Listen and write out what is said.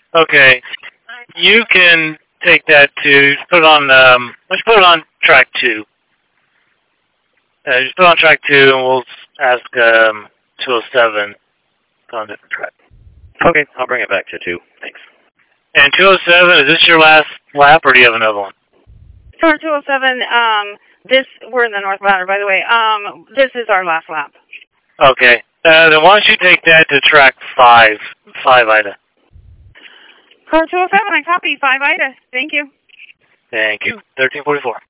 Okay. You can take that to put it on. Let's put it on track 2. Just put it on track 2, and we'll ask 207 on a different track. Okay, I'll bring it back to 2. Thanks. And 207, is this your last lap, or do you have another one? For 207, we're in the North Ladder, by the way. This is our last lap. Okay. Then why don't you take that to track 5, Ida. Car 207, I copy. 5 Ida. Thank you. Thank you. 1344.